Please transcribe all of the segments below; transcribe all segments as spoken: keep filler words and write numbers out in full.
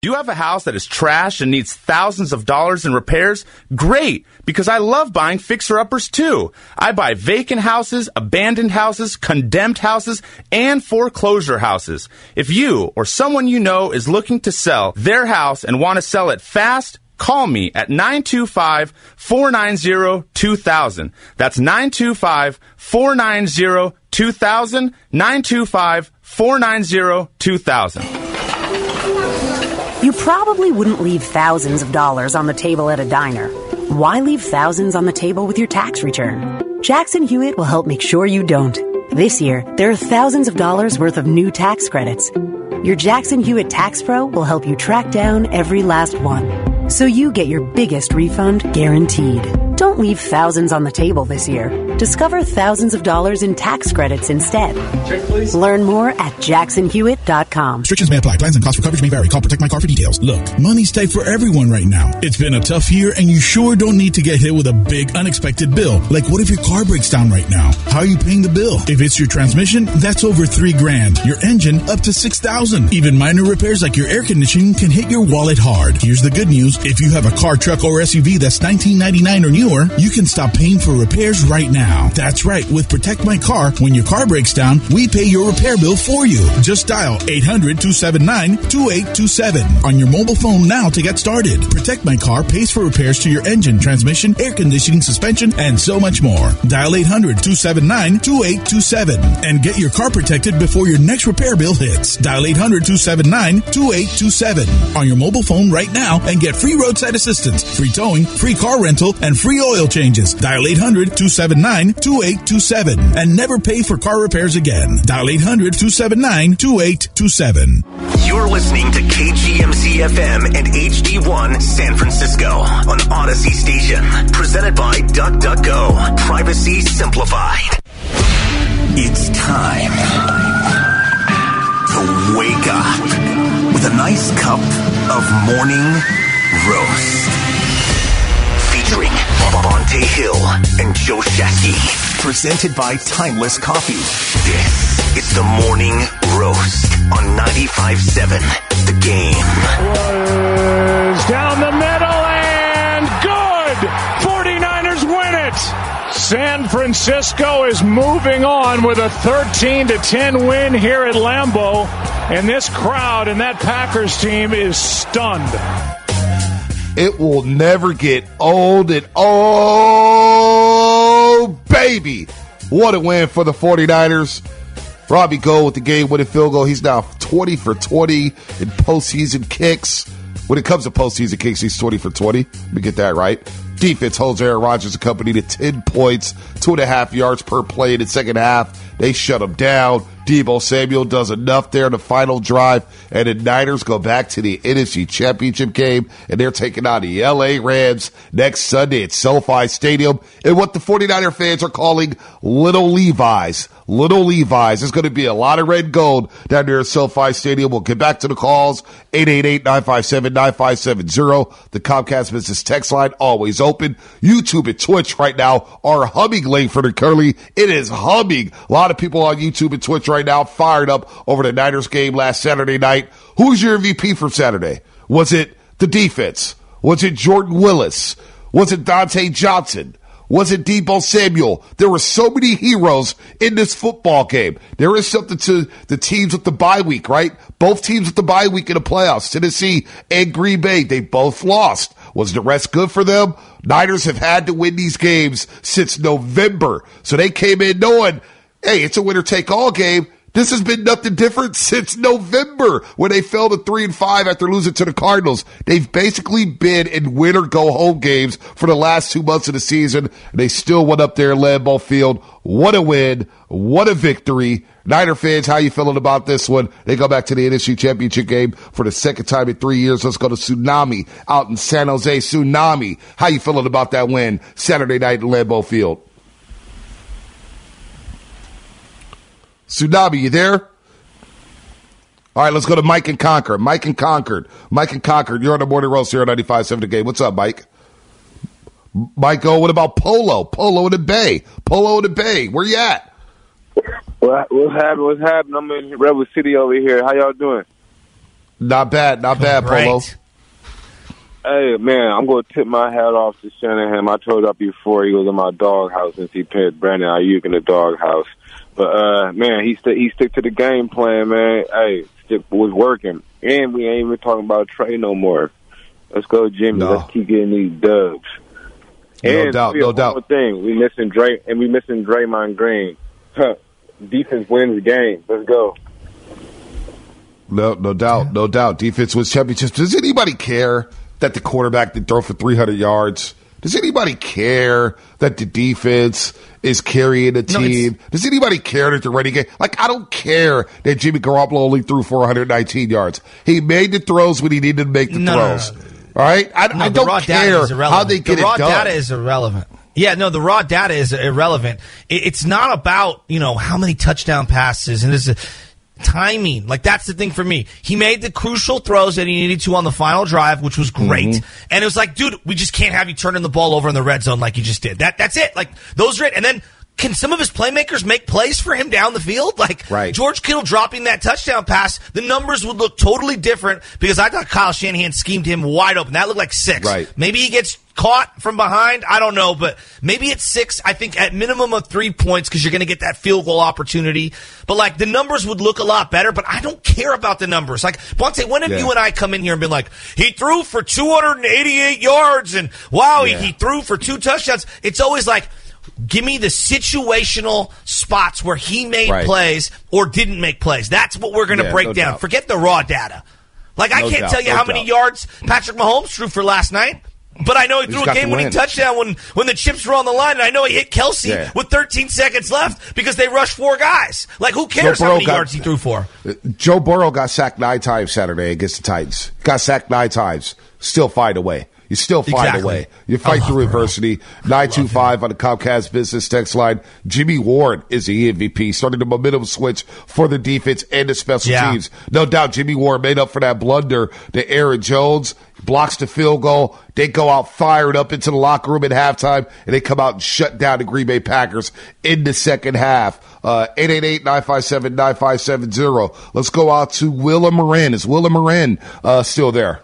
Do you have a house that is trashed and needs thousands of dollars in repairs? Great, because I love buying fixer-uppers too. I buy vacant houses, abandoned houses, condemned houses, and foreclosure houses. If you or someone you know is looking to sell their house and want to sell it fast, call me at nine two five, four nine zero, two thousand. That's nine two five, four nine zero, two thousand, nine two five, four nine zero, two thousand. You probably wouldn't leave thousands of dollars on the table at a diner. Why leave thousands on the table with your tax return? Jackson Hewitt will help make sure you don't. This year, there are thousands of dollars worth of new tax credits. Your Jackson Hewitt Tax Pro will help you track down every last one, so you get your biggest refund guaranteed. Don't leave thousands on the table this year. Discover thousands of dollars in tax credits instead. Check, please. Learn more at jackson hewitt dot com. Restrictions may apply. Plans and costs for coverage may vary. Call Protect My Car for details. Look, money's tight for everyone right now. It's been a tough year, and you sure don't need to get hit with a big, unexpected bill. Like, what if your car breaks down right now? How are you paying the bill? If it's your transmission, that's over three grand. Your engine, up to six thousand. Even minor repairs like your air conditioning can hit your wallet hard. Here's the good news. If you have a car, truck, or S U V that's nineteen ninety-nine or newer, you can stop paying for repairs right now. That's right. With Protect My Car, when your car breaks down, we pay your repair bill for you. Just dial eight hundred, two seven nine, two eight two seven on your mobile phone now to get started. Protect My Car pays for repairs to your engine, transmission, air conditioning, suspension, and so much more. Dial eight hundred, two seven nine, two eight two seven and get your car protected before your next repair bill hits. Dial eight hundred, two seven nine, two eight two seven on your mobile phone right now and get free roadside assistance, free towing, free car rental, and free oil changes. Dial eight hundred, two seven nine, two eight two seven and never pay for car repairs again. Dial eight hundred, two seven nine, two eight two seven. You're listening to K G M Z F M and H D one San Francisco on Odyssey Station. Presented by DuckDuckGo. Privacy simplified. It's time to wake up with a nice cup of morning roast. Featuring Bonte Hill and Joe Shasky. Presented by Timeless Coffee. This is the Morning Roast on ninety-five point seven The Game. Was down the middle and good! forty-niners win it! San Francisco is moving on with a thirteen to ten win here at Lambeau. And this crowd and that Packers team is stunned. It will never get old. And oh, baby, what a win for the forty-niners. Robbie Gould with the game-winning field goal. He's now twenty for twenty in postseason kicks. When it comes to postseason kicks, he's twenty for twenty. Let me get that right. Defense holds Aaron Rodgers and company to ten points, two and a half yards per play in the second half. They shut him down. Deebo Samuel does enough there in the final drive, and the Niners go back to the N F C Championship game, and they're taking on the L A Rams next Sunday at SoFi Stadium in what the forty-niner fans are calling Little Levi's. Little Levi's. There's going to be a lot of red and gold down there at SoFi Stadium. We'll get back to the calls. eight eight eight, nine five seven, nine five seven zero. The Comcast Business text line always open. YouTube and Twitch right now are humming Langford and Curly. It is humming. A lot of people on YouTube and Twitch right now fired up over the Niners game last Saturday night. Who's your M V P for Saturday? Was it the defense? Was it Jordan Willis? Was it Dante Johnson? Was it Deebo Samuel? There were so many heroes in this football game. There is something to the teams with the bye week, right? Both teams with the bye week in the playoffs, Tennessee and Green Bay, they both lost. Was the rest good for them? Niners have had to win these games since November. So they came in knowing, hey, it's a winner-take-all game. This has been nothing different since November when they fell to three and five after losing to the Cardinals. They've basically been in win or go home games for the last two months of the season. And they still went up there in Lambeau Field. What a win. What a victory. Niner fans, how you feeling about this one? They go back to the N F C Championship game for the second time in three years. Let's go to Tsunami out in San Jose. Tsunami, how you feeling about that win Saturday night in Lambeau Field? Tsunami, you there? All right, let's go to Mike and Concord. Mike and Concord. Mike and Concord, you're on the Morning Roast here on ninety-five point seven The Game. What's up, Mike? Mike, oh, what about Polo? Polo in the Bay. Polo in the Bay. Where you at? What, what's happening? What's happening? I'm in Rebel City over here. How y'all doing? Not bad, not bad, Great. Polo. Hey, man, I'm going to tip my hat off to Shanahan. I told up before he was in my doghouse since he picked Brandon Ayuk in the doghouse. But, uh, man, he, st- he stick to the game plan, man. Hey, stick was working. And we ain't even talking about Trey no more. Let's go, Jimmy. No. Let's keep getting these dubs. No and doubt, we no one doubt. more thing. We missing Dray, and we missing Draymond Green. Huh. Defense wins the game. Let's go. No, no doubt, no doubt. Defense wins championships. Does anybody care that the quarterback did throw for three hundred yards? Does anybody care that the defense is carrying the No, team? it's- Does anybody care that the running game? Like, I don't care that Jimmy Garoppolo only threw four hundred nineteen yards. He made the throws when he needed to make the No, no, throws. no, no. All right? I, No, I the don't raw data care is irrelevant. how they get the raw it done. data is irrelevant. Yeah, no, the raw data is irrelevant. It, it's not about, you know, how many touchdown passes and this is timing. Like, that's the thing for me. He made the crucial throws that he needed to on the final drive, which was great. Mm-hmm. And it was like, dude, we just can't have you turning the ball over in the red zone like you just did. That That's it. Like, those are it. And then can some of his playmakers make plays for him down the field? Like, Right. George Kittle dropping that touchdown pass, the numbers would look totally different because I thought Kyle Shanahan schemed him wide open. That looked like six. Right. Maybe he gets caught from behind. I don't know, but maybe it's six. I think at minimum of three points because you're going to get that field goal opportunity. But, like, the numbers would look a lot better, but I don't care about the numbers. Like, Bonte, when have Yeah. you and I come in here and been like, he threw for two hundred eighty-eight yards and, wow, Yeah. he, he threw for two touchdowns? It's always like, give me the situational spots where he made Right. plays or didn't make plays. That's what we're going to Yeah, break no down. doubt. Forget the raw data. Like, I No can't doubt, tell you no how many doubt. yards Patrick Mahomes threw for last night, but I know he He's threw a got the game-winning win. touchdown when, when the chips were on the line, and I know he hit Kelsey Yeah. with thirteen seconds left because they rushed four guys. Like, who cares Joe how Burrow many got- yards he threw for? Joe Burrow got sacked nine times Saturday against the Titans. Got sacked nine times. Still find a way. You still find Exactly. a way. You I fight love through Burrow. adversity. nine two five on the Comcast Business text line. Jimmy Ward is the M V P, starting the momentum switch for the defense and the special Yeah. teams. No doubt Jimmy Ward made up for that blunder to Aaron Jones. Blocks the field goal. They go out fired up into the locker room at halftime, and they come out and shut down the Green Bay Packers in the second half. Uh, eight eight eight, nine five seven, nine five seven zero. Let's go out to Willa Marin. Is Willa Marin uh, still there?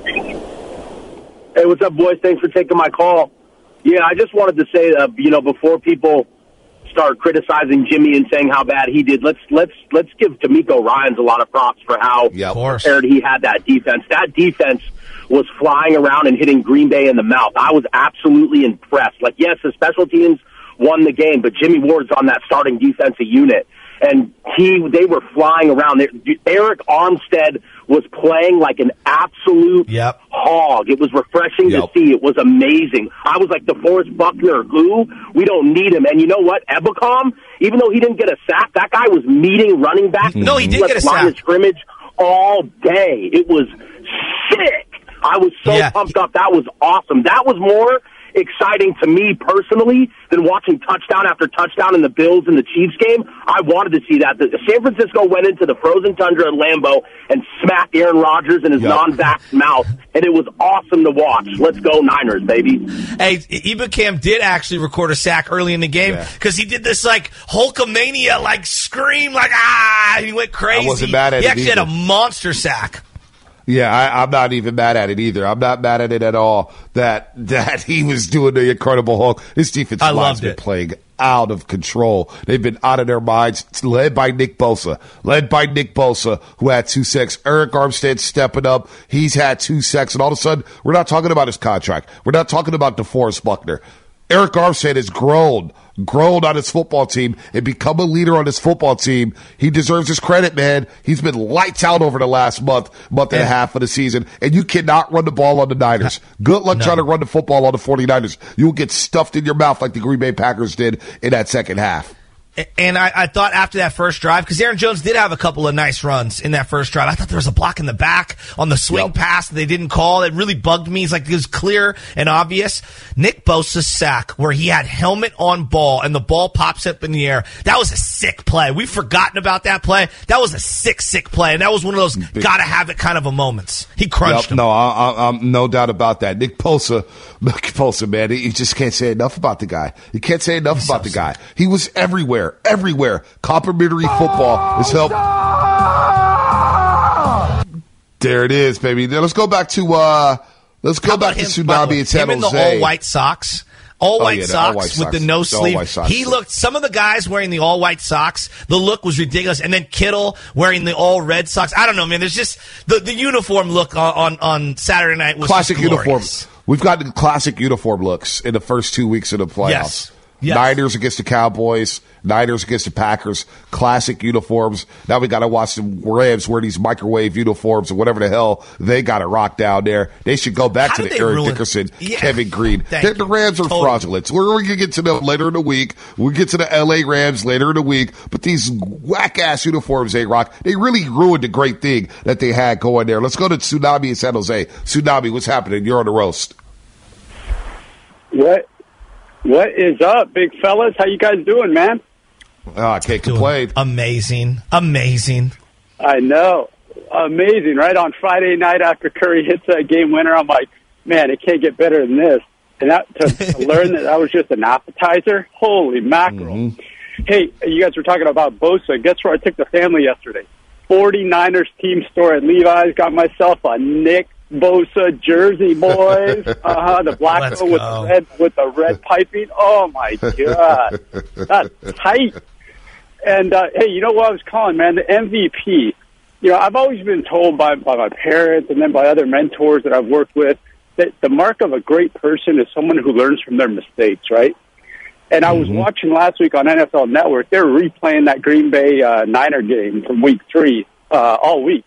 Hey, what's up, boys? Thanks for taking my call. Yeah, I just wanted to say, uh, you know, before people start criticizing Jimmy and saying how bad he did, let's let's let's give D'Amico Ryans a lot of props for how Yep. Of course. prepared he had that defense. That defense was flying around and hitting Green Bay in the mouth. I was absolutely impressed. Like, yes, the special teams won the game, but Jimmy Ward's on that starting defensive unit. And he, they were flying around. Eric Armstead was playing like an absolute Yep. hog. It was refreshing Yep. to see. It was amazing. I was like, DeForest Buckner, who? We don't need him. And you know what? Ebicom, even though he didn't get a sack, that guy was meeting running back. No, he did left get a line of sack. scrimmage all day. It was sick. I was so Yeah. pumped up. That was awesome. That was more exciting to me personally than watching touchdown after touchdown in the Bills and the Chiefs game. I wanted to see that. The, San Francisco went into the frozen tundra at Lambeau and smacked Aaron Rodgers in his Yep. non-vax mouth, and it was awesome to watch. Let's go Niners, baby. Hey, Ibukam did actually record a sack early in the game Yeah. because he did this like Hulkamania, like scream, like ah, and he went crazy. I wasn't mad at he it actually had a either. monster sack. Yeah, I, I'm not even mad at it either. I'm not mad at it at all that that he was doing the Incredible Hulk. His defensive I line's loved been it. playing out of control. They've been out of their minds. It's led by Nick Bosa. Led by Nick Bosa, who had two sacks. Eric Armstead stepping up. He's had two sacks. And all of a sudden, we're not talking about his contract. We're not talking about DeForest Buckner. Eric Armstead has grown, grown on his football team and become a leader on his football team. He deserves his credit, man. He's been lights out over the last month, month and a Yeah. half of the season, and you cannot run the ball on the Niners. Good luck No. trying to run the football on the 49ers. You will get stuffed in your mouth like the Green Bay Packers did in that second half. And I, I thought after that first drive, because Aaron Jones did have a couple of nice runs in that first drive. I thought there was a block in the back on the swing Yep. pass that they didn't call. It really bugged me. It's like it was clear and obvious. Nick Bosa's sack, where he had helmet on ball and the ball pops up in the air. That was a sick play. We've forgotten about that play. That was a sick, sick play. And that was one of those gotta have it kind of a moments. He crunched Yep, him. no, I, I, I'm no doubt about that. Nick Bosa, Nick Bosa, man, you just can't say enough about the guy. You can't say enough about the guy. He was everywhere, everywhere. Complimentary football is helped. There it is, baby. Now let's go back to uh, let's go back to Tsunami and San Him in the Jose. all white socks. All Oh, white yeah, the socks all-white with socks. the no The all-white sleeve. socks, He yeah. looked, some of the guys wearing the all white socks, the look was ridiculous. And then Kittle wearing the all red socks. I don't know, man. There's just the, the uniform look on, on, on Saturday night was Classic just glorious. uniforms. We've gotten classic uniform looks in the first two weeks of the playoffs. Yes. Yes. Niners against the Cowboys, Niners against the Packers, classic uniforms. Now we got to watch the Rams wear these microwave uniforms or whatever the hell they got to rock down there. They should go back How to did the they Eric ruin- Dickerson, Yeah. Kevin Green. Thank The, you. the Rams are Totally. fraudulent. We're going to get to them later in the week. We'll get to the L A Rams later in the week. But these whack-ass uniforms they rock, they really ruined the great thing that they had going there. Let's go to Tsunami in San Jose. Tsunami, what's happening? You're on the roast. What what is up, big fellas? How you guys doing, man? Oh, I can't Doing complain. Amazing. Amazing. I know. Amazing, right? On Friday night after Curry hits that game winner, I'm like, man, it can't get better than this. And that to, to learn that that was just an appetizer, holy mackerel. Mm-hmm. Hey, you guys were talking about Bosa. Guess where I took the family yesterday? forty-niners team store at Levi's. Got myself a Nick Bosa jersey, boys. Uh-huh, the black Let's one with go. the red with the red piping. Oh my god, that's tight. And uh, hey, you know what I was calling, man? The M V P. You know, I've always been told by by my parents and then by other mentors that I've worked with that the mark of a great person is someone who learns from their mistakes, right? And I was Mm-hmm. watching last week on N F L Network. They're replaying that Green Bay uh, Niner game from Week Three uh, all week.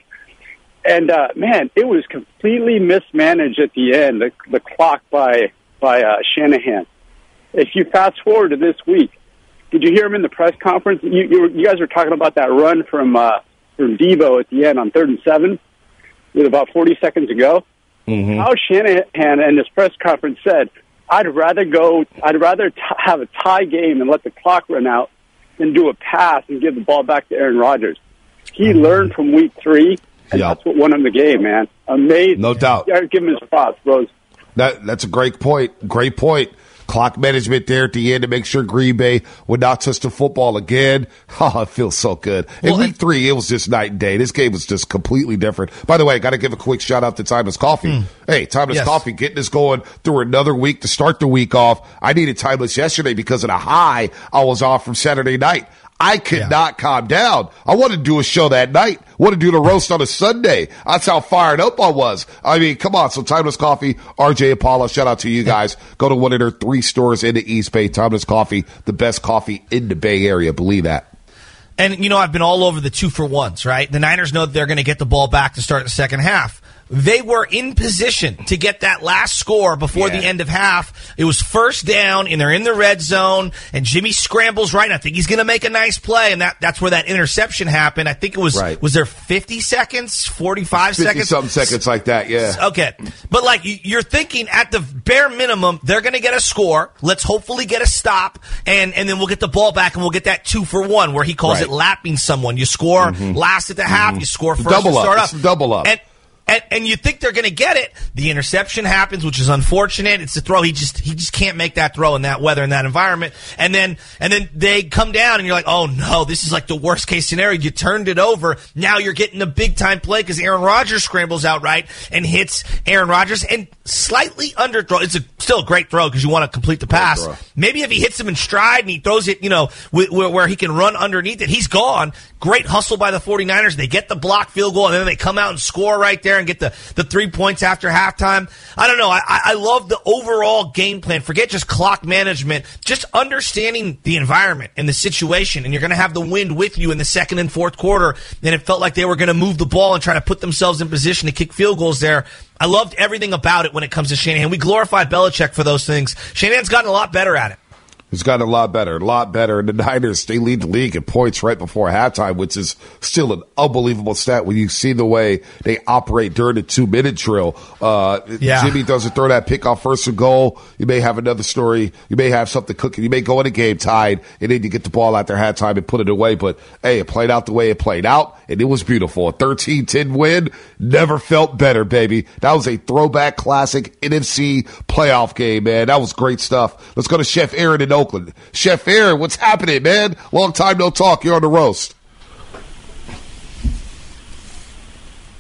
And uh, man, it was completely mismanaged at the end. The, the clock by by uh, Shanahan. If you fast forward to this week, did you hear him in the press conference? You you, were, you guys were talking about that run from uh, from Debo at the end on third and seven, with about forty seconds to go. Mm-hmm. How Shanahan in his press conference said, "I'd rather go. I'd rather t- have a tie game and let the clock run out than do a pass and give the ball back to Aaron Rodgers." He learned from Week Three. And Yep. that's what won him the game, man. Amazing. No doubt. You gotta give him his props, bros. That that's a great point. Great point. Clock management there at the end to make sure Green Bay would not touch the football again. Oh, it feels so good. In Well, week and- three, it was just night and day. This game was just completely different. By the way, I got to give a quick shout out to Timeless Coffee. Hey, Timeless Yes. Coffee getting us going through another week to start the week off. I needed Timeless yesterday because of the high I was off from Saturday night. I could Yeah. not calm down. I wanted to do a show that night. I wanted to do the roast on a Sunday. That's how fired up I was. I mean, come on. So Timeless Coffee, R J Apollo, shout out to you guys. Go to one of their three stores in the East Bay. Timeless Coffee, the best coffee in the Bay Area. Believe that. And, you know, I've been all over the two for ones, right? The Niners know that they're going to get the ball back to start the second half. They were in position to get that last score before Yeah. the end of half. It was first down, and they're in the red zone, and Jimmy scrambles right. And I think he's going to make a nice play, and that, that's where that interception happened. I think it was, Right. was there fifty seconds, forty-five seconds? fifty-something seconds like that, yeah. Okay. But, like, you- you're thinking at the bare minimum, they're going to get a score. Let's hopefully get a stop, and, and then we'll get the ball back, and we'll get that two for one, where he calls Right. it lapping someone. You score last at the half, you score first Double to up. start It's up. a double up. And, and, and you think they're going to get it. The interception happens, which is unfortunate. It's a throw. He just he just can't make that throw in that weather, in that environment. And then and then they come down, and you're like, oh no, this is like the worst case scenario. You turned it over. Now you're getting a big time play because Aaron Rodgers scrambles out right and hits Aaron Rodgers and slightly underthrow. It's a, still a great throw because you want to complete the pass. throw. Maybe if he hits him in stride and he throws it, you know, wh- where, where he can run underneath it, he's gone. Great hustle by the forty-niners. They get the block field goal, and then they come out and score right there and get the, the three points after halftime. I don't know. I, I love the overall game plan. Forget just clock management, just understanding the environment and the situation. And you're going to have the wind with you in the second and fourth quarter. And it felt like they were going to move the ball and try to put themselves in position to kick field goals there. I loved everything about it when it comes to Shanahan. We glorify Belichick for those things. Shanahan's gotten a lot better at it. It's gotten a lot better, a lot better. And the Niners, they lead the league in points right before halftime, which is still an unbelievable stat when you see the way they operate during the two-minute drill. Uh, Yeah. Jimmy doesn't throw that pick off first and goal. You may have another story. You may have something cooking. You may go in a game tied, and then you get the ball out there halftime and put it away. But, hey, it played out the way it played out, and it was beautiful. A thirteen ten win never felt better, baby. That was a throwback classic N F C playoff game, man. That was great stuff. Let's go to Chef Aaron in Oakland. Chef Aaron, what's happening, man? Long time no talk. You're on the roast.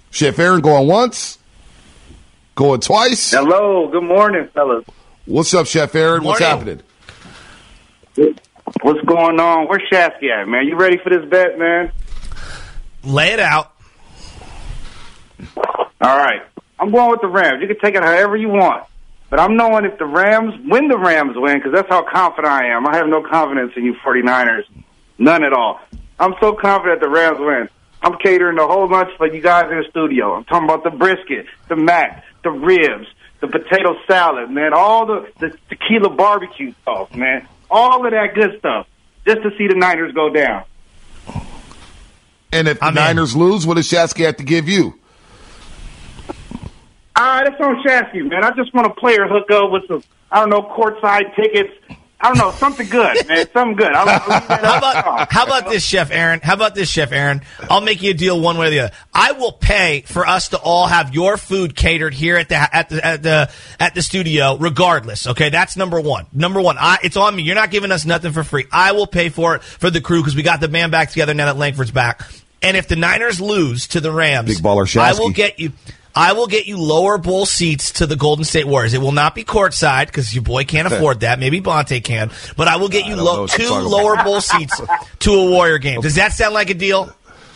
Chef Aaron going once, going twice. Hello, good morning, fellas. What's up, Chef Aaron? What's happening? What's going on? Where's Shasky at, man? You ready for this bet, man? Lay it out. All right. I'm going with the Rams. You can take it however you want. But I'm knowing if the Rams, when the Rams win, because that's how confident I am. I have no confidence in you 49ers. None at all. I'm so confident the Rams win. I'm catering a whole bunch for you guys in the studio. I'm talking about the brisket, the mac, the ribs, the potato salad, man, all the, the tequila barbecue sauce, man. All of that good stuff. Just to see the Niners go down. And if the I'm Niners in. lose, what does Shasky have to give you? All right, that's on Shasky, man. I just want a player hook up with some, I don't know, courtside tickets. I don't know, something good, man. Something good. I'll, I'll leave that How up. about how about this, Chef Aaron? How about this, Chef Aaron? I'll make you a deal one way or the other. I will pay for us to all have your food catered here at the at the at the at the studio, regardless. Okay, that's number one. Number one, I, it's on me. You're not giving us nothing for free. I will pay for it for the crew because we got the band back together now that Langford's back. And if the Niners lose to the Rams, Big baller Shasky. I will get you. I will get you lower bowl seats to the Golden State Warriors. It will not be courtside because your boy can't afford that. Maybe Bonte can. But I will get you lo- two lower bowl seats to a Warrior game. Does that sound like a deal?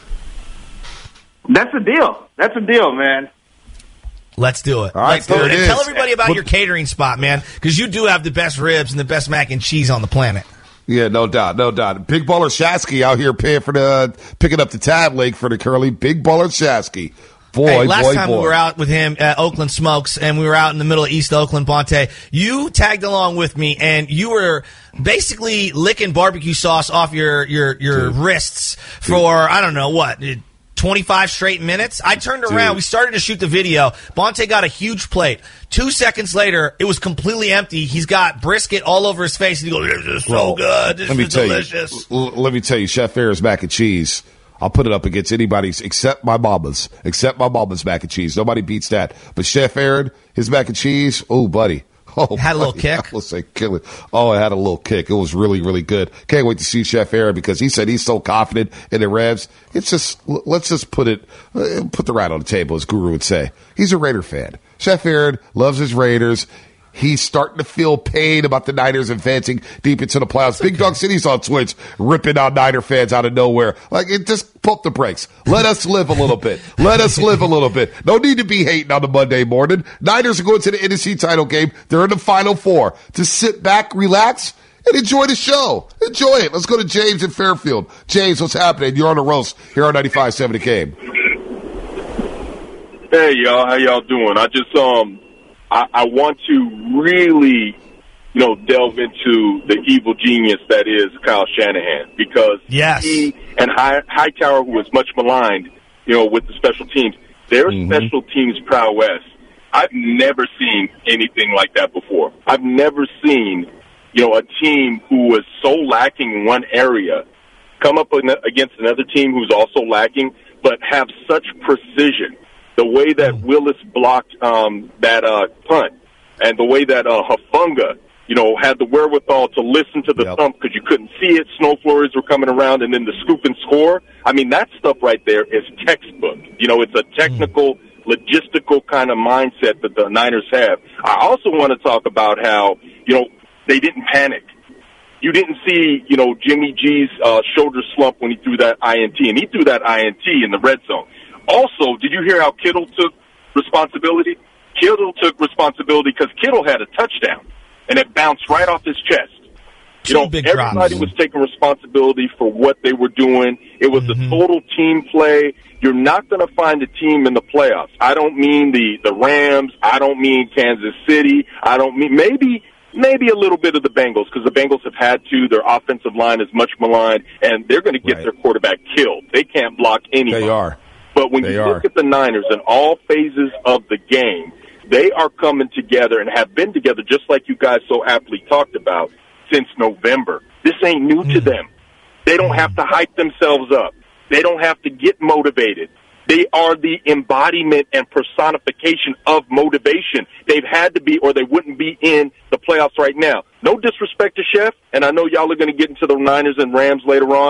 That's a deal. That's a deal, man. Let's do it. All right, Let's do there it. it And tell is. everybody about your catering spot, man, because you do have the best ribs and the best mac and cheese on the planet. Yeah, no doubt, no doubt. Big baller Shasky out here paying for the picking up the tab link for the Curly. Big baller Shasky. Boy, hey, last boy, time boy. we were out with him at Oakland Smokes, and we were out in the middle of East Oakland, Bonte, you tagged along with me, and you were basically licking barbecue sauce off your your, your wrists for, I don't know, what, twenty-five straight minutes? I turned around. Dude. We started to shoot the video. Bonte got a huge plate. Two seconds later, it was completely empty. He's got brisket all over his face, and he goes, this is so Well, good. This let me is tell delicious. You, l- let me tell you, Chef Aaron's mac and cheese. I'll put it up against anybody's except my mama's. Except my mama's mac and cheese. Nobody beats that. But Chef Aaron, his mac and cheese, oh, buddy. Oh, Had a little buddy. kick? I was like, kill it. Oh, it had a little kick. It was really, really good. Can't wait to see Chef Aaron because he said he's so confident in the Rams. It's just, l- let's just put it, uh, put the rat on the table, as Guru would say. He's a Raider fan. Chef Aaron loves his Raiders. He's starting to feel pain about the Niners advancing deep into the playoffs. Big Dog City's on Twitch ripping out Niner fans out of nowhere. Like, it just pump the brakes. Let us live a little bit. Let us live a little bit. No need to be hating on the Monday morning. Niners are going to the N F C title game. They're in the Final Four. To sit back, relax, and enjoy the show. Enjoy it. Let's go to James in Fairfield. James, what's happening? You're on the roast here on ninety-five point seven The Game. Hey, y'all. How y'all doing? I just, um... I, I want to really, you know, delve into the evil genius that is Kyle Shanahan because yes. he and High, Hightower, who is much maligned, you know, with the special teams, their mm-hmm. special teams prowess, I've never seen anything like that before. I've never seen, you know, a team who was so lacking in one area come up against another team who's also lacking, but have such precision. The way that Willis blocked um, that uh, punt and the way that uh, Hufanga, you know, had the wherewithal to listen to the yep. thump because you couldn't see it. Snow flurries were coming around and then the scoop and score. I mean, that stuff right there is textbook. You know, it's a technical, mm. logistical kind of mindset that the Niners have. I also want to talk about how, you know, they didn't panic. You didn't see, you know, Jimmy G's uh, shoulder slump when he threw that I N T, and he threw that I N T in the red zone. Also, did you hear how Kittle took responsibility? Kittle took responsibility because Kittle had a touchdown, and it bounced right off his chest. You know, everybody was taking responsibility for what they were doing. It was mm-hmm. a total team play. You're not going to find a team in the playoffs. I don't mean the, the Rams. I don't mean Kansas City. I don't mean maybe maybe a little bit of the Bengals because the Bengals have had to. Their offensive line is much maligned, and they're going to get right. their quarterback killed. They can't block anybody. They are. But when they you are. look at the Niners in all phases of the game, they are coming together and have been together just like you guys so aptly talked about since November. This ain't new mm. to them. They don't have to hype themselves up. They don't have to get motivated. They are the embodiment and personification of motivation. They've had to be or they wouldn't be in the playoffs right now. No disrespect to Chef, and I know y'all are going to get into the Niners and Rams later on.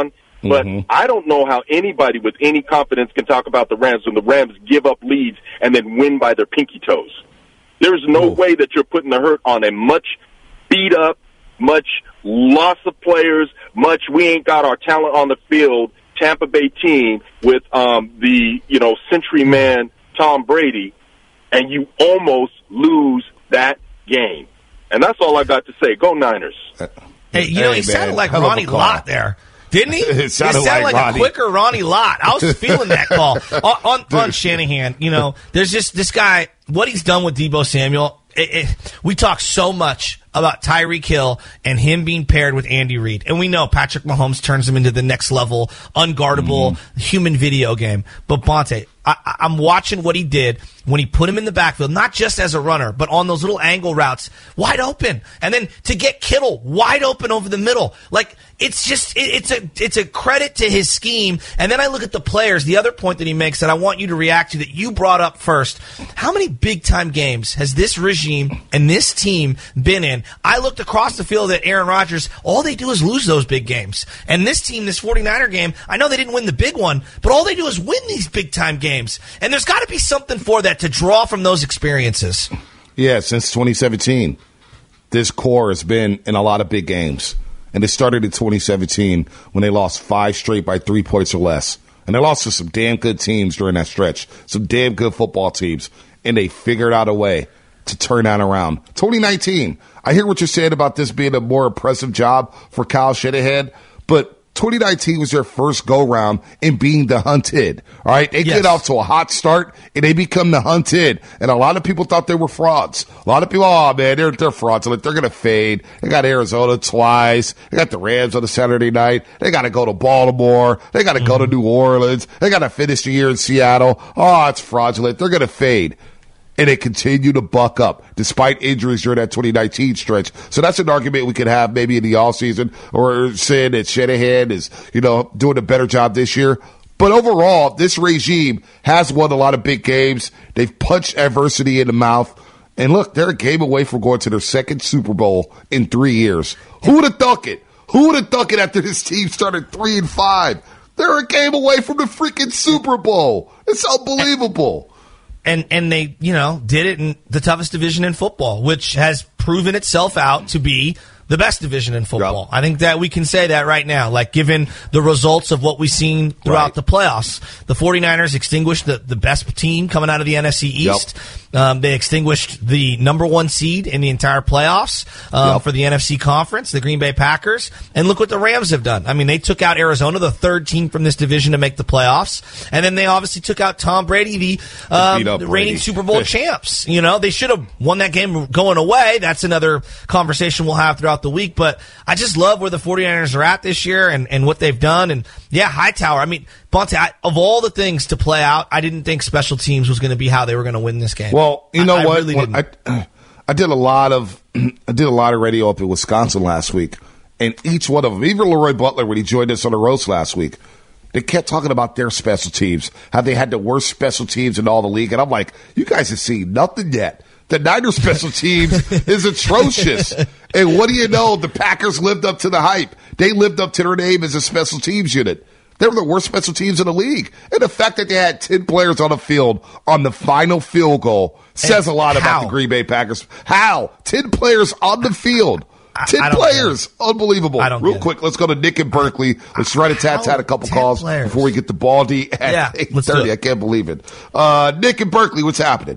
But Mhm. I don't know how anybody with any confidence can talk about the Rams when the Rams give up leads and then win by their pinky toes. There's no way that you're putting the hurt on a much beat up, much loss of players, much we ain't got our talent on the field Tampa Bay team with um, the, you know, century man Tom Brady, and you almost lose that game. And that's all I got to say. Go Niners. Hey, you know, Hey, he sounded man, like hell of a Ronnie call. Lott there. Didn't he? It sounded sounded like like, Ronnie. a quicker Ronnie Lott. I was feeling that call. on, on, on Shanahan, you know, there's just this guy, what he's done with Deebo Samuel. It, it, we talk so much about Tyreek Hill and him being paired with Andy Reid. And we know Patrick Mahomes turns him into the next level, unguardable Mm-hmm. human video game. But Bonte, I, I- I'm watching what he did when he put him in the backfield, not just as a runner, but on those little angle routes, wide open. And then to get Kittle wide open over the middle. Like, it's just, it, it's a it's a credit to his scheme. And then I look at the players, the other point that he makes that I want you to react to that you brought up first. How many big-time games has this regime and this team been in? I looked across the field at Aaron Rodgers. All they do is lose those big games. And this team, this 49er game, I know they didn't win the big one, but all they do is win these big-time games. And there's got to be something for that to draw from those experiences. Yeah, since twenty seventeen, this core has been in a lot of big games. And it started in twenty seventeen when they lost five straight by three points or less. And they lost to some damn good teams during that stretch, some damn good football teams. And they figured out a way to turn that around. twenty nineteen, I hear what you're saying about this being a more impressive job for Kyle Shanahan, but twenty nineteen was their first go-round in being the hunted. All right, they Yes. get off to a hot start, and they become the hunted. And a lot of people thought they were frauds. A lot of people, oh, man, they're, they're frauds. Like, they're going to fade. They got Arizona twice. They got the Rams on a Saturday night. They got to go to Baltimore. They got to go to New Orleans. They got to finish the year in Seattle. Oh, it's fraudulent. They're going to fade. And they continue to buck up despite injuries during that twenty nineteen stretch. So that's an argument we could have maybe in the offseason, or saying that Shanahan is, you know, doing a better job this year. But overall, this regime has won a lot of big games. They've punched adversity in the mouth. And look, they're a game away from going to their second Super Bowl in three years. Who would have thunk it? Who would have thunk it after this team started three and five? They're a game away from the freaking Super Bowl. It's unbelievable. And and they, you know, did it in the toughest division in football, which has proven itself out to be the best division in football. Yep. I think that we can say that right now, like given the results of what we've seen throughout Right. the playoffs. The 49ers extinguished the, the best team coming out of the N F C East. Um, they extinguished the number one seed in the entire playoffs um, Yep. for the N F C Conference, the Green Bay Packers. And look what the Rams have done. I mean, they took out Arizona, the third team from this division to make the playoffs. And then they obviously took out Tom Brady, the, um, beat up the Brady. reigning Super Bowl champs. You know, they should have won that game going away. That's another conversation we'll have throughout the week. But I just love where the 49ers are at this year and, and what they've done. And yeah, Hightower. I mean, Bonte, I, of all the things to play out, I didn't think special teams was going to be how they were going to win this game. Well, you know I, I what? really When didn't. I, I did a lot of I did a lot of radio up in Wisconsin last week, and each one of them, even Leroy Butler when he joined us on the roast last week, they kept talking about their special teams, how they had the worst special teams in all the league, and I'm like, you guys have seen nothing yet. The Niners special teams is atrocious. And what do you know? The Packers lived up to the hype. They lived up to their name as a special teams unit. They were the worst special teams in the league. And the fact that they had ten players on the field on the final field goal says a lot how? about the Green Bay Packers. How? ten players on the field. ten I don't players. Unbelievable. I don't Real get it. quick, let's go to Nick and Berkeley. Let's try to tat tat a couple ten calls players? before we get to Baldy at Yeah, eight let's do thirty. it. I can't believe it. Uh, Nick and Berkeley, what's happening?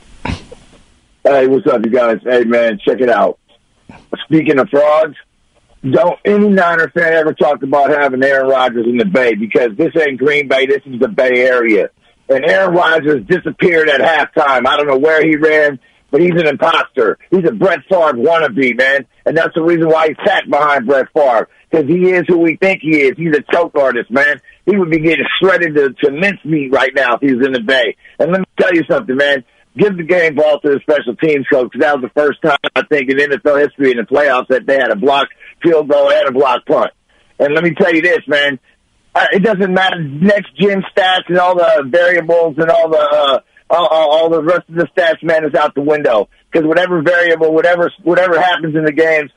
Hey, what's up, you guys? Hey, man, check it out. Speaking of frauds, don't any Niner fan ever talk about having Aaron Rodgers in the Bay, because this ain't Green Bay, this is the Bay Area. And Aaron Rodgers disappeared at halftime. I don't know where he ran, but he's an imposter. He's a Brett Favre wannabe, man. And that's the reason why he sat behind Brett Favre, because he is who we think he is. He's a choke artist, man. He would be getting shredded to, to mincemeat right now if he was in the Bay. And let me tell you something, man. Give the game ball to the special teams coach, because that was the first time, I think, in N F L history in the playoffs that they had a blocked field goal and a blocked punt. And let me tell you this, man. Uh, it doesn't matter next gen stats and all the variables and all the uh, all, all the rest of the stats, man, is out the window. Because whatever variable, whatever whatever happens in the games,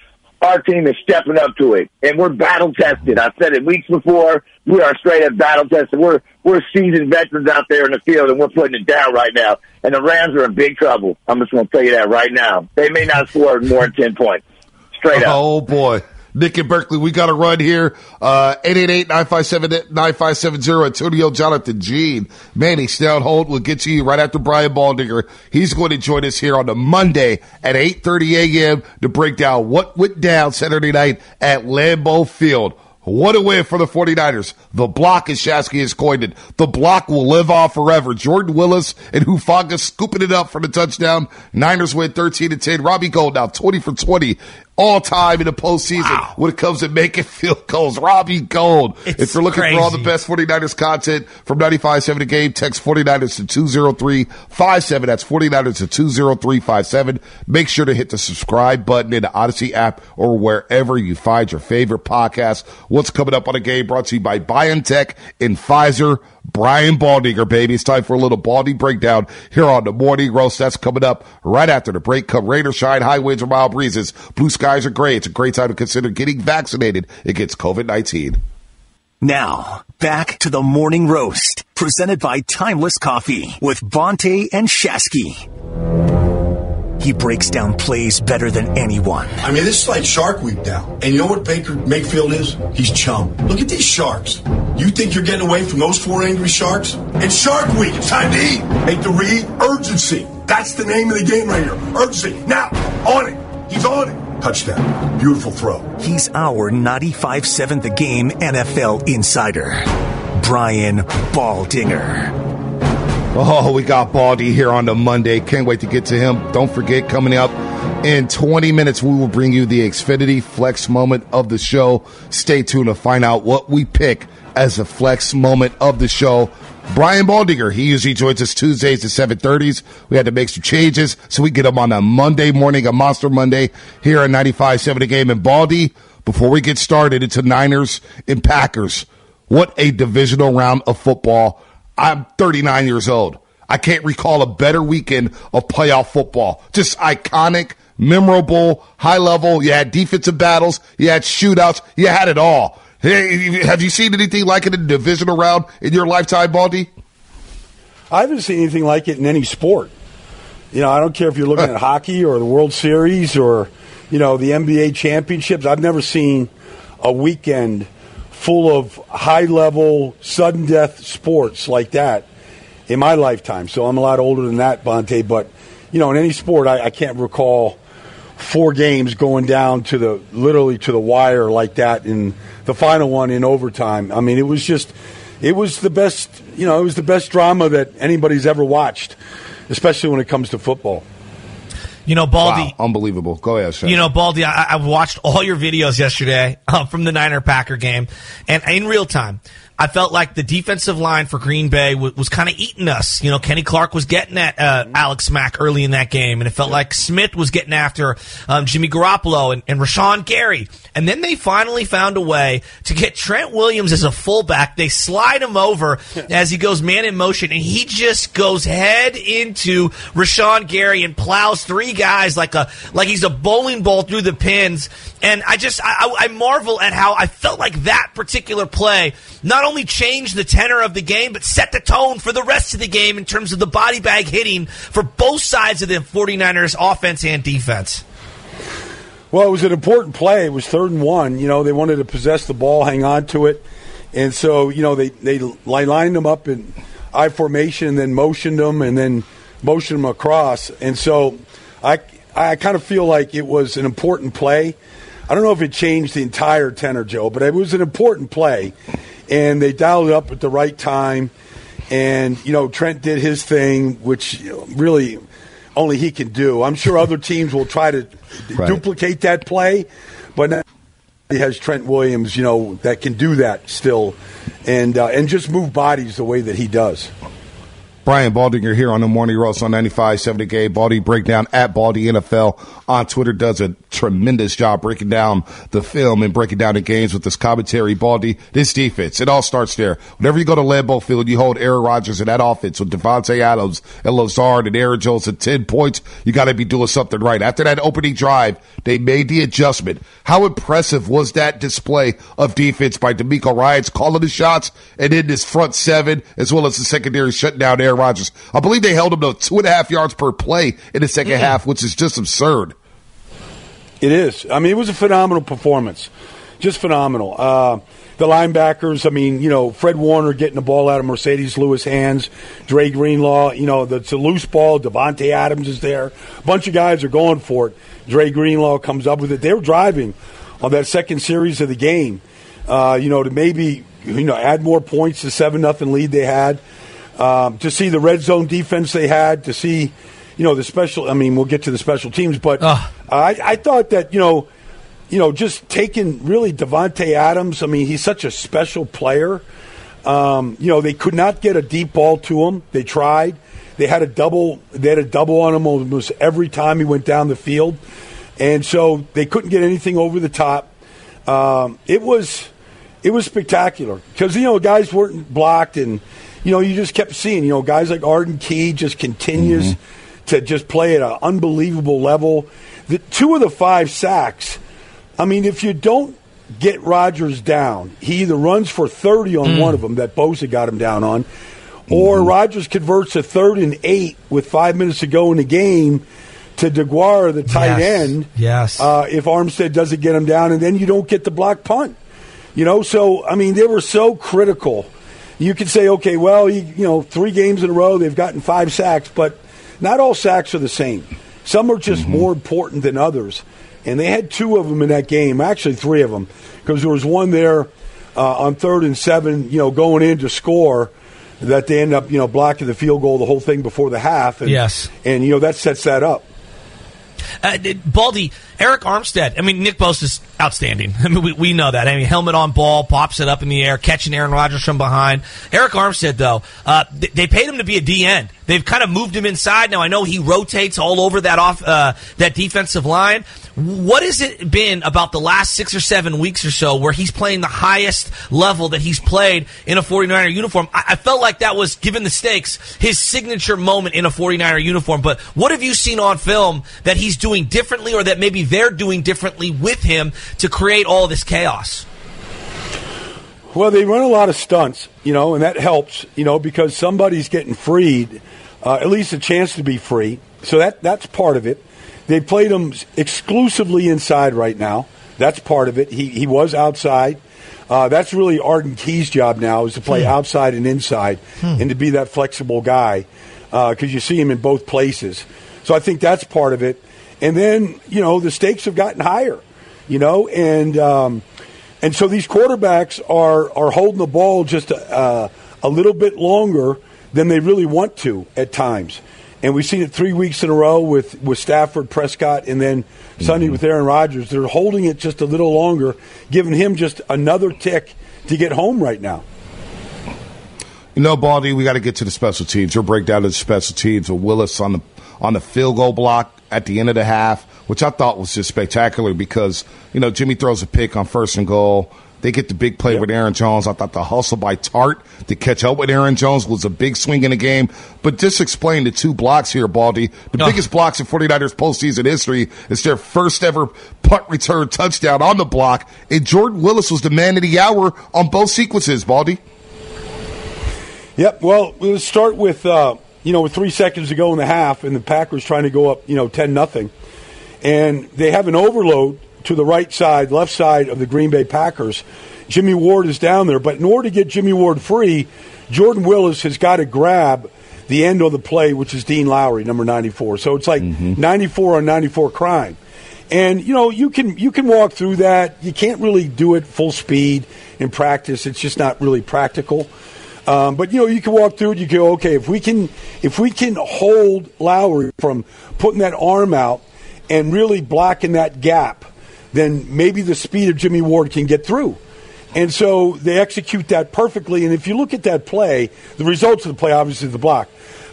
our team is stepping up to it, and we're battle tested. I said it weeks before. We are straight up battle tested. We're we're seasoned veterans out there in the field, and we're putting it down right now. And the Rams are in big trouble. I'm just going to tell you that right now. They may not score more than ten points. Straight up. Oh boy. Nick in Berkeley, we got to run here. Uh, eight eight eight, nine five seven, nine five seven zero. Antonio Jonathan Gene. Manny, stay on hold. We'll get to you right after Brian Baldinger. He's going to join us here on the Monday at eight thirty a.m. to break down what went down Saturday night at Lambeau Field. What a win for the 49ers. The block, as Shasky has coined it, the block will live on forever. Jordan Willis and Hufanga scooping it up for the touchdown. Niners win thirteen to ten. Robbie Gould now twenty for twenty all time in the postseason wow. when it comes to making field goals. Robbie Gould. It's if you're looking crazy. for all the best 49ers content from ninety-five point seven The Game, text 49ers to two zero three five seven. That's 49ers to two zero three five seven. Make sure to hit the subscribe button in the Odyssey app or wherever you find your favorite podcast. What's coming up on the game brought to you by BioNTech and Pfizer. Brian Baldinger, baby. It's time for a little Baldy breakdown here on the Morning Roast. That's coming up right after the break. Come rain or shine, high winds or mild breezes. Blue skies are gray. It's a great time to consider getting vaccinated against covid nineteen. Now, back to the Morning Roast, presented by Timeless Coffee with Bonte and Shasky. He breaks down plays better than anyone. I mean, this is like Shark Week now. And you know what Baker Mayfield is? He's chum. Look at these sharks. You think you're getting away from those four angry sharks? It's Shark Week. It's time to eat. Make the read. Urgency. That's the name of the game right here. Urgency. Now, on it. He's on it. Touchdown. Beautiful throw. He's our ninety-five point seven The Game N F L insider, Brian Baldinger. Oh, we got Baldy here on the Monday. Can't wait to get to him. Don't forget, coming up in twenty minutes, we will bring you the Xfinity Flex moment of the show. Stay tuned to find out what we pick as a flex moment of the show. Brian Baldinger, he usually joins us Tuesdays at seven thirty. We had to make some changes, so we get him on a Monday morning, a Monster Monday, here at ninety-five point seven The Game. And Baldy, before we get started into Niners and Packers, what a divisional round of football. I'm thirty-nine years old. I can't recall a better weekend of playoff football. Just iconic, memorable, high level. You had defensive battles. You had shootouts. You had it all. Hey, have you seen anything like it in the divisional round in your lifetime, Baldy? I haven't seen anything like it in any sport. You know, I don't care if you're looking at hockey or the World Series or, you know, the N B A championships. I've never seen a weekend full of high-level, sudden-death sports like that in my lifetime. So I'm a lot older than that, Bonte. But, you know, in any sport, I, I can't recall four games going down to the literally to the wire like that in the final one in overtime. I mean, it was just it was the best, you know, it was the best drama that anybody's ever watched, especially when it comes to football. You know, Baldy. Wow, unbelievable. Go ahead, Shane. You know, Baldy, I, I watched all your videos yesterday uh, from the Niner-Packer game, and in real time, I felt like the defensive line for Green Bay w- was kind of eating us. You know, Kenny Clark was getting at uh, Alex Mack early in that game, and it felt like Smith was getting after um, Jimmy Garoppolo and, and Rashawn Gary. And then they finally found a way to get Trent Williams as a fullback. They slide him over as he goes man in motion, and he just goes head into Rashawn Gary and plows three guys like a like he's a bowling ball through the pins. And I just I, I marvel at how I felt like that particular play not only changed the tenor of the game, but set the tone for the rest of the game in terms of the body bag hitting for both sides of the 49ers offense and defense. Well, it was an important play. It was third and one. You know, they wanted to possess the ball, hang on to it. And so, you know, they, they lined them up in I formation and then motioned them and then motioned them across. And so I, I kind of feel like it was an important play. I don't know if it changed the entire tenor, Joe, but it was an important play. And they dialed it up at the right time. And, you know, Trent did his thing, which really only he can do. I'm sure other teams will try to right. duplicate that play, but now he has Trent Williams, you know, that can do that still and uh, and just move bodies the way that he does. Brian Baldinger here on the Morning Roast on ninety-five seven The Game. Baldy Breakdown at Baldy N F L on Twitter does a tremendous job breaking down the film and breaking down the games with this commentary. Baldy, this defense, it all starts there. Whenever you go to Lambeau Field, you hold Aaron Rodgers in that offense with Devontae Adams and Lazard and Aaron Jones at ten points. You got to be doing something right. After that opening drive, they made the adjustment. How impressive was that display of defense by DeMeco Ryans calling the shots and in this front seven as well as the secondary shutting down Aaron Rodgers? I believe they held him to two and a half yards per play in the second mm-hmm. half, which is just absurd. It is. I mean, it was a phenomenal performance. Just phenomenal. Uh, the linebackers, I mean, you know, Fred Warner getting the ball out of Mercedes Lewis' hands, Dre Greenlaw, you know, it's a loose ball. Devontae Adams is there. A bunch of guys are going for it. Dre Greenlaw comes up with it. They were driving on that second series of the game, uh, you know, to maybe, you know, add more points to seven nothing lead they had. Um, to see the red zone defense they had, to see, you know, the special, I mean, we'll get to the special teams, but uh, I, I thought that, you know, you know, just taking really Devontae Adams, I mean, he's such a special player. Um, you know, they could not get a deep ball to him. They tried. They had a double, they had a double on him almost every time he went down the field. And so they couldn't get anything over the top. Um, it was, it was spectacular because, you know, guys weren't blocked and, you know, you just kept seeing, you know, guys like Arden Key just continues mm-hmm. to just play at an unbelievable level. The two of the five sacks, I mean, if you don't get Rodgers down, he either runs for thirty on mm. one of them that Bosa got him down on, or mm-hmm. Rodgers converts a third and eight with five minutes to go in the game to DeGuara, the tight yes. end. Yes. Uh, if Armstead doesn't get him down, and then you don't get the block punt. You know, so, I mean, they were so critical. You could say, okay, well, you, you know, three games in a row, they've gotten five sacks, but not all sacks are the same. Some are just mm-hmm. more important than others. And they had two of them in that game, actually three of them, because there was one there uh, on third and seven, you know, going in to score that they end up, you know, blocking the field goal, the whole thing before the half. And, yes. And, you know, that sets that up. Uh, Baldy, Eric Armstead, I mean, Nick Bosa's outstanding. I mean, we, we know that. I mean, helmet on ball, pops it up in the air, catching Aaron Rodgers from behind. Eric Armstead, though, uh, they, they paid him to be a D end. They've kind of moved him inside. Now, I know he rotates all over that off uh, that defensive line. What has it been about the last six or seven weeks or so where he's playing the highest level that he's played in a forty-niner uniform? I, I felt like that was, given the stakes, his signature moment in a forty-niner uniform. But what have you seen on film that he's doing differently or that maybe they're doing differently with him to create all this chaos? Well, they run a lot of stunts, you know, and that helps, you know, because somebody's getting freed, uh, at least a chance to be free. So that that's part of it. They played him exclusively inside right now. That's part of it. He he was outside. Uh, that's really Arden Key's job now, is to play hmm. outside and inside hmm. and to be that flexible guy because uh, you see him in both places. So I think that's part of it. And then, you know, the stakes have gotten higher, you know, and um, and so these quarterbacks are, are holding the ball just a, a little bit longer than they really want to at times. And we've seen it three weeks in a row with, with Stafford, Prescott, and then Sunday mm-hmm. with Aaron Rodgers. They're holding it just a little longer, giving him just another tick to get home right now. You know, Baldy, we got to get to the special teams. We'll break down the special teams with Willis on the on the field goal block at the end of the half, which I thought was just spectacular because, you know, Jimmy throws a pick on first and goal. They get the big play yep. with Aaron Jones. I thought the hustle by Tart to catch up with Aaron Jones was a big swing in the game. But just explain the two blocks here, Baldy. The oh. biggest blocks in forty-niners postseason history is their first ever punt return touchdown on the block. And Jordan Willis was the man of the hour on both sequences, Baldy. Yep. Well, let's start with, uh, you know, with three seconds to go in the half and the Packers trying to go up, you know, ten nothing. And they have an overload to the right side, left side of the Green Bay Packers. Jimmy Ward is down there. But in order to get Jimmy Ward free, Jordan Willis has got to grab the end of the play, which is Dean Lowry, number ninety-four. So it's like mm-hmm. ninety-four on ninety-four crime. And, you know, you can you can walk through that. You can't really do it full speed in practice. It's just not really practical. Um, but, you know, you can walk through it. You go, okay, if we can if we can hold Lowry from putting that arm out and really blocking that gap, then maybe the speed of Jimmy Ward can get through. And so they execute that perfectly. And if you look at that play, the results of the play, obviously the block.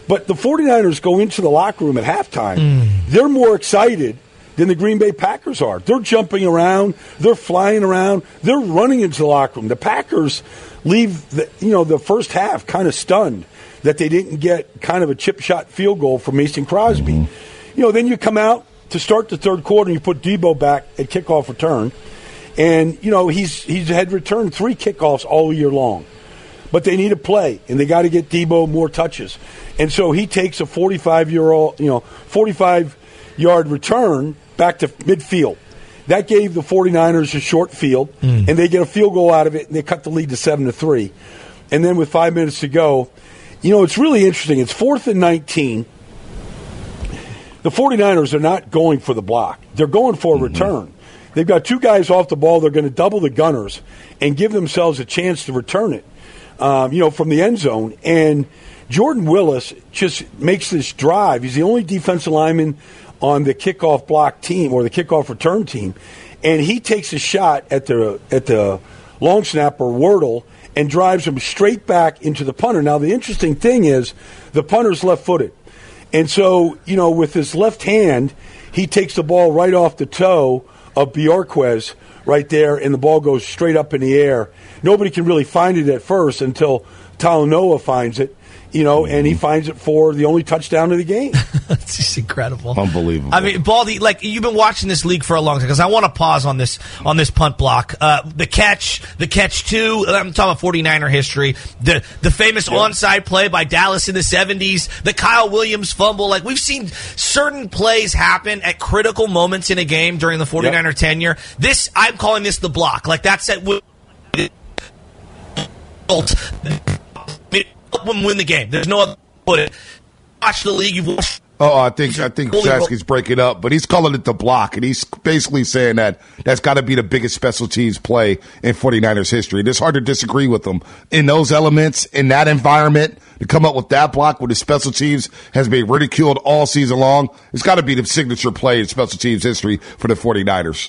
But the 49ers go into the locker room at halftime. Mm. They're more excited than the Green Bay Packers are. They're jumping around. They're flying around. They're running into the locker room. The Packers leave the, you know, the first half kind of stunned that they didn't get kind of a chip shot field goal from Mason Crosby. Mm-hmm. You know, then you come out to start the third quarter and you put Debo back at kickoff return. And, you know, he's he's had returned three kickoffs all year long. But they need a play, and they got to get Debo more touches. And so he takes a forty-five-year-old, you know, forty-five-yard return back to midfield. That gave the 49ers a short field, mm. and they get a field goal out of it, and they cut the lead to seven to three. And then with five minutes to go, you know, it's really interesting. It's fourth and nineteen. The 49ers are not going for the block. They're going for a mm-hmm. return. They've got two guys off the ball. They're going to double the Gunners and give themselves a chance to return it, um, you know, from the end zone. And Jordan Willis just makes this drive. He's the only defensive lineman on the kickoff block team or the kickoff return team, and he takes a shot at the at the long snapper Wordle and drives him straight back into the punter. Now the interesting thing is the punter's left-footed, and so you know with his left hand he takes the ball right off the toe of Bjorquez right there, and the ball goes straight up in the air. Nobody can really find it at first until Talanoa finds it. You know, and he finds it for the only touchdown of the game. It's just incredible, unbelievable. I mean, Baldy, like you've been watching this league for a long time because I want to pause on this on this punt block. Uh, the catch, the catch two. I'm talking about 49er history. The the famous yeah. onside play by Dallas in the seventies. The Kyle Williams fumble. Like we've seen certain plays happen at critical moments in a game during the 49er yep. tenure. This I'm calling this the block. Like that's at. Help them win the game. There's no other put it. Watch the league. You've watched. Oh, I think I think Shasky's breaking up, but he's calling it the block, and he's basically saying that that's got to be the biggest special teams play in 49ers history. It's hard to disagree with him. In those elements, in that environment, to come up with that block with the special teams has been ridiculed all season long, it's got to be the signature play in special teams history for the 49ers.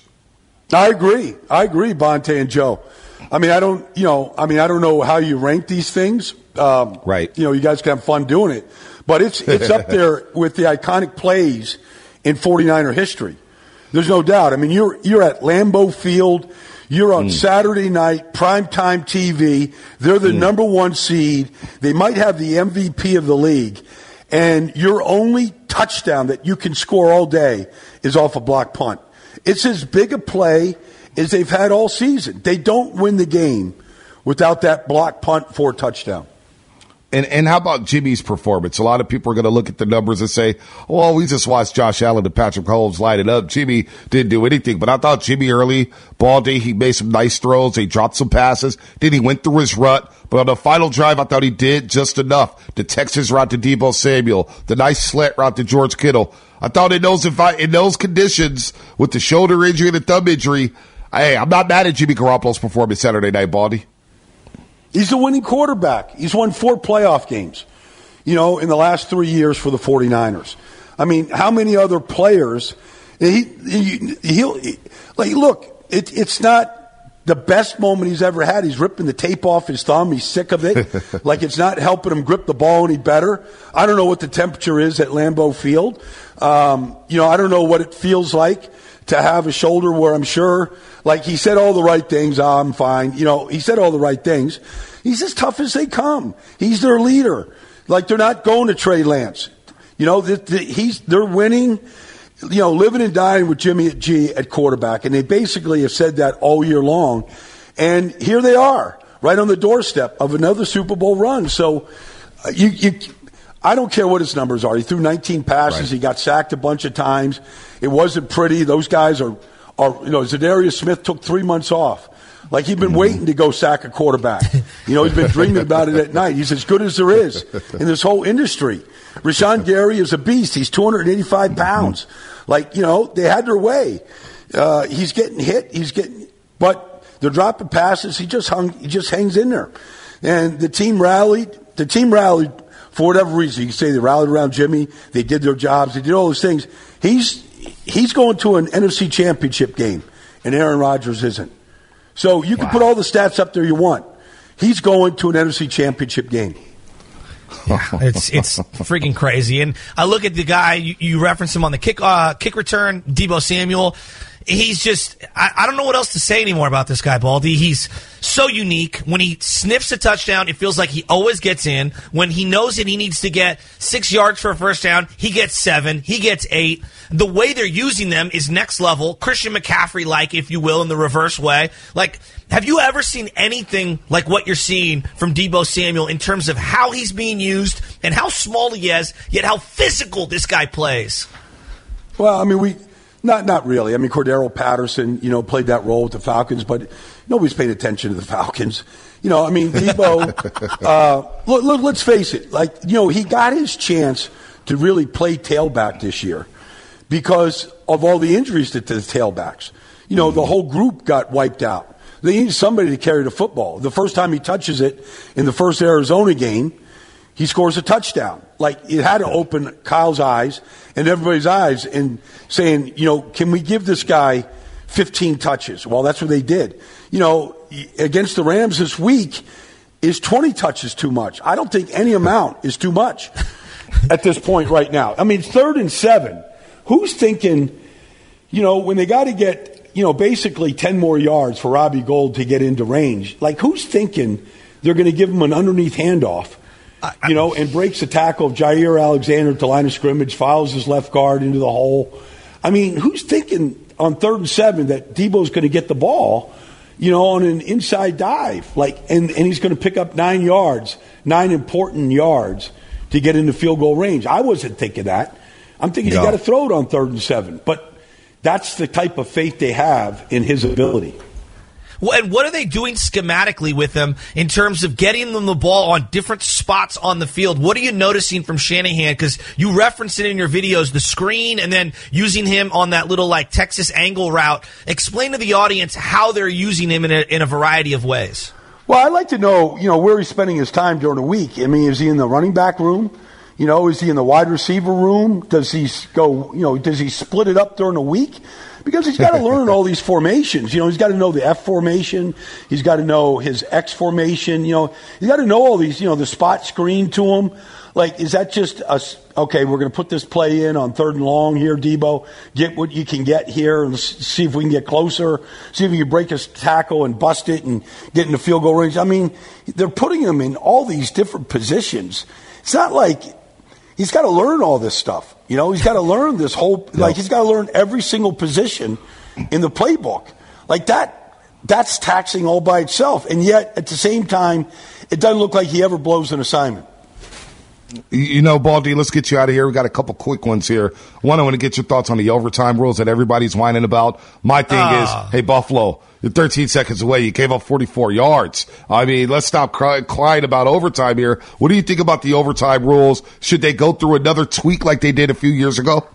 I agree. I agree, Bonte and Joe. I mean, I don't, you know, I mean, I don't know how you rank these things. Um, right. You know, you guys can have fun doing it. But it's it's up there with the iconic plays in 49er history. There's no doubt. I mean, you're you're at Lambeau Field. You're on mm. Saturday night, primetime T V. They're the mm. number one seed. They might have the M V P of the league. And your only touchdown that you can score all day is off a block punt. It's as big a play as they've had all season. They don't win the game without that block punt for a touchdown. And and how about Jimmy's performance? A lot of people are going to look at the numbers and say, well, we just watched Josh Allen and Patrick Mahomes light it up. Jimmy didn't do anything. But I thought Jimmy early, ball day, he made some nice throws. He dropped some passes. Then he went through his rut. But on the final drive, I thought he did just enough. The Texas route to Deebo Samuel, the nice slant route to George Kittle. I thought in those, in those conditions, with the shoulder injury and the thumb injury, hey, I'm not mad at Jimmy Garoppolo's performance Saturday night, Baldy. He's the winning quarterback. He's won four playoff games, you know, in the last three years for the 49ers. I mean, how many other players? He, he, he'll, he, like, look, it, it's not the best moment he's ever had. He's ripping the tape off his thumb. He's sick of it. Like, it's not helping him grip the ball any better. I don't know what the temperature is at Lambeau Field. Um, you know, I don't know what it feels like to have a shoulder where I'm sure, like, he said all the right things. Oh, I'm fine. You know, he said all the right things. He's as tough as they come. He's their leader. Like, they're not going to Trey Lance. You know, the, the, he's they're winning, you know, living and dying with Jimmy G at quarterback. And they basically have said that all year long. And here they are, right on the doorstep of another Super Bowl run. So, uh, you, you I don't care what his numbers are. He threw nineteen passes. Right. He got sacked a bunch of times. It wasn't pretty. Those guys are, are you know, Zadarius Smith took three months off. Like, he'd been mm-hmm. waiting to go sack a quarterback. You know, he's been dreaming about it at night. He's as good as there is in this whole industry. Rashawn Gary is a beast. He's two hundred eighty-five pounds. Like, you know, they had their way. Uh, he's getting hit. He's getting, but they're dropping passes. He just hung, he just hangs in there. And the team rallied. The team rallied. For whatever reason, you can say they rallied around Jimmy, they did their jobs, they did all those things. He's he's going to an N F C Championship game, and Aaron Rodgers isn't. So you can wow. put all the stats up there you want. He's going to an N F C Championship game. Yeah, it's it's freaking crazy. And I look at the guy, you, you reference him on the kick uh, kick return, Deebo Samuel. He's just, I, I don't know what else to say anymore about this guy, Baldy. He's so unique. When he sniffs a touchdown, it feels like he always gets in. When he knows that he needs to get six yards for a first down, he gets seven, he gets eight. The way they're using them is next level, Christian McCaffrey-like, if you will, in the reverse way. Like, have you ever seen anything like what you're seeing from Deebo Samuel in terms of how he's being used and how small he is, yet how physical this guy plays? Well, I mean, we... Not not really. I mean, Cordero Patterson, you know, played that role with the Falcons, but nobody's paying attention to the Falcons. You know, I mean, Deebo, uh, look, look, let's face it. Like, you know, he got his chance to really play tailback this year because of all the injuries to the tailbacks. You know, the whole group got wiped out. They need somebody to carry the football. The first time he touches it in the first Arizona game, he scores a touchdown. Like, it had to open Kyle's eyes and everybody's eyes and saying, you know, can we give this guy fifteen touches? Well, that's what they did. You know, against the Rams this week, is twenty touches too much? I don't think any amount is too much at this point right now. I mean, third and seven. Who's thinking, you know, when they got to get, you know, basically ten more yards for Robbie Gould to get into range, like, who's thinking they're going to give him an underneath handoff? You know, and breaks the tackle of Jair Alexander at the line of scrimmage, fouls his left guard into the hole. I mean, who's thinking on third and seven that Deebo's going to get the ball, you know, on an inside dive, like, and, and he's going to pick up nine yards, nine important yards to get into field goal range? I wasn't thinking that. I'm thinking no. You got to throw it on third and seven. But that's the type of faith they have in his ability. Well, and what are they doing schematically with him in terms of getting them the ball on different spots on the field? What are you noticing from Shanahan? Because you referenced it in your videos, the screen, and then using him on that little, like, Texas angle route. Explain to the audience how they're using him in a, in a variety of ways. Well, I'd like to know, you know, where he's spending his time during the week. I mean, is he in the running back room? You know, is he in the wide receiver room? Does he go, you know, does he split it up during the week? Because he's got to learn all these formations. You know, he's got to know the F formation. He's got to know his X formation. You know, he's got to know all these, you know, the spot screen to him. Like, is that just a, okay, we're going to put this play in on third and long here, Deebo. Get what you can get here and see if we can get closer. See if we can break his tackle and bust it and get into field goal range. I mean, they're putting him in all these different positions. It's not like he's got to learn all this stuff. You know, he's got to learn this whole, like, yep. He's got to learn every single position in the playbook. Like, that, that's taxing all by itself. And yet, at the same time, it doesn't look like he ever blows an assignment. You know, Baldy, let's get you out of here. We got a couple quick ones here. One, I want to get your thoughts on the overtime rules that everybody's whining about. My thing uh. is, hey, Buffalo, you're thirteen seconds away. You gave up forty-four yards. I mean, let's stop cry- crying about overtime here. What do you think about the overtime rules? Should they go through another tweak like they did a few years ago?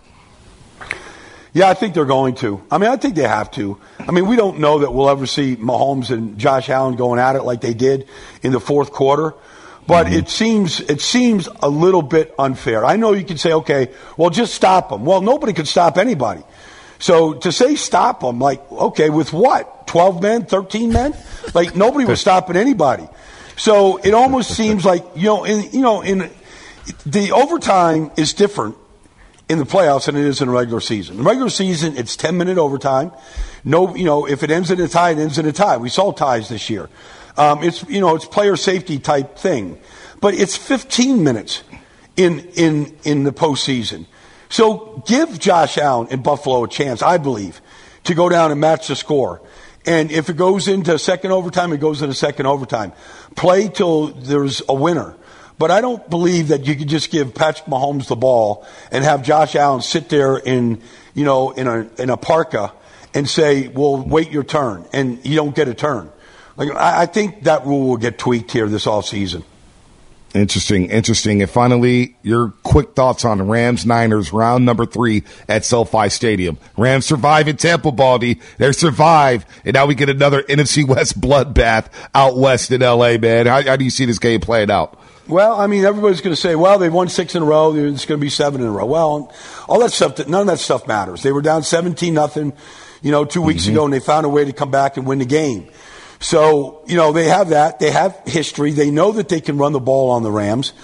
Yeah, I think they're going to. I mean, I think they have to. I mean, we don't know that we'll ever see Mahomes and Josh Allen going at it like they did in the fourth quarter. But mm-hmm. it seems it seems a little bit unfair. I know you can say, okay, well, just stop them. Well, nobody could stop anybody. So to say stop them, like, okay, with what? twelve men, thirteen men? Like, nobody was stopping anybody. So it almost seems like, you know, in, you know, in the overtime is different in the playoffs than it is in the regular season. In the regular season, it's ten-minute overtime. No, you know, if it ends in a tie, it ends in a tie. We saw ties this year. Um, it's, you know, it's player safety type thing. But it's fifteen minutes in, in, in the postseason. So give Josh Allen and Buffalo a chance, I believe, to go down and match the score. And if it goes into second overtime, it goes into second overtime. Play till there's a winner. But I don't believe that you could just give Patrick Mahomes the ball and have Josh Allen sit there in, you know, in a, in a parka and say, well, wait your turn. And you don't get a turn. Like, I, I think that rule will get tweaked here this offseason. Interesting, interesting. And finally, your quick thoughts on Rams Niners round number three at SoFi Stadium. Rams survive in Tampa, Baldy. They survive, and now we get another N F C West bloodbath out west in L A, man. How, how do you see this game playing out? Well, I mean, everybody's going to say, well, they've won six in a row. It's going to be seven in a row. Well, all that stuff, none of that stuff matters. They were down seventeen nothing, you know, two weeks mm-hmm. ago, and they found a way to come back and win the game. So, you know, they have that. They have history. They know that they can run the ball on the Rams.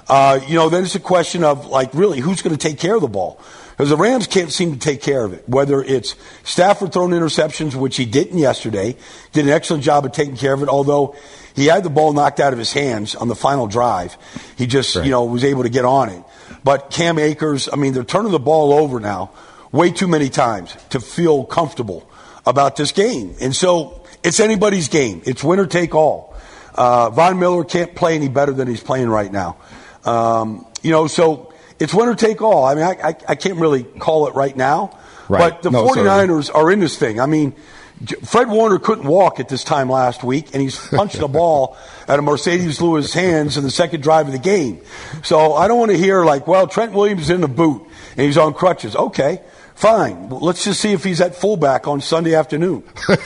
Uh, you know, then it's a question of, like, really, who's going to take care of the ball? Because the Rams can't seem to take care of it. Whether it's Stafford throwing interceptions, which he didn't yesterday, did an excellent job of taking care of it, although he had the ball knocked out of his hands on the final drive. He just, right. you know, was able to get on it. But Cam Akers, I mean, they're turning the ball over now way too many times to feel comfortable about this game. And so it's anybody's game. It's winner take all. Uh, Von Miller can't play any better than he's playing right now. Um, you know, so it's winner take all. I mean, I, I, I can't really call it right now. Right. But the no, 49ers sorry. are in this thing. I mean, Fred Warner couldn't walk at this time last week, and he's punched the ball out of Mercedes Lewis' hands in the second drive of the game. So I don't want to hear like, well, Trent Williams is in the boot, and he's on crutches. Okay. Fine. Well, let's just see if he's at fullback on Sunday afternoon.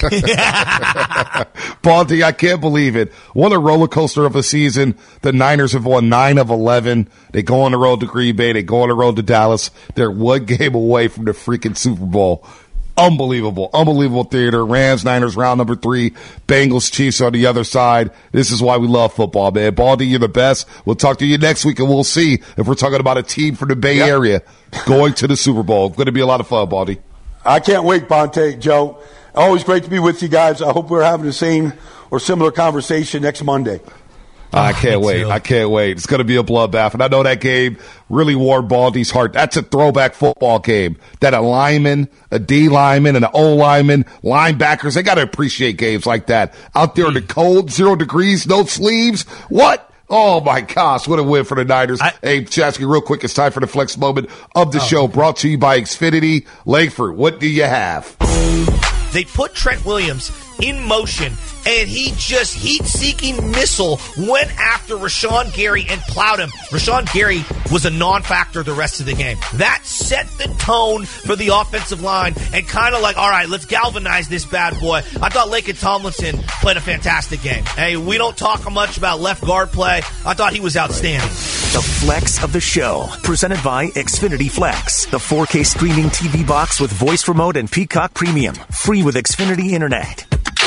Baldy, I can't believe it. What a roller coaster of a season. The Niners have won nine of eleven. They go on the road to Green Bay. They go on the road to Dallas. They're one game away from the freaking Super Bowl. Unbelievable. Unbelievable theater. Rams, Niners, round number three. Bengals, Chiefs on the other side. This is why we love football, man. Baldy, you're the best. We'll talk to you next week, and we'll see if we're talking about a team from the Bay yep. Area going to the Super Bowl. Going to be a lot of fun, Baldy. I can't wait, Bonte, Joe. Always great to be with you guys. I hope we're having the same or similar conversation next Monday. I can't wait. I can't wait. It's going to be a bloodbath. And I know that game really warmed Baldy's heart. That's a throwback football game. That a lineman, a D lineman, and an O lineman, linebackers, they got to appreciate games like that. Out there in the cold, zero degrees, no sleeves. What? Oh, my gosh. What a win for the Niners. I, hey, Chasky, real quick, it's time for the flex moment of the oh, show, brought to you by Xfinity. Langford, what do you have? They put Trent Williams in motion, and he just heat-seeking missile went after Rashawn Gary and plowed him. Rashawn Gary was a non-factor the rest of the game. That set the tone for the offensive line and kind of like, all right, let's galvanize this bad boy. I thought Laken Tomlinson played a fantastic game. Hey, we don't talk much about left guard play. I thought he was outstanding. The flex of the show, presented by Xfinity Flex, the four K streaming T V box with voice remote and Peacock Premium, free with Xfinity Internet.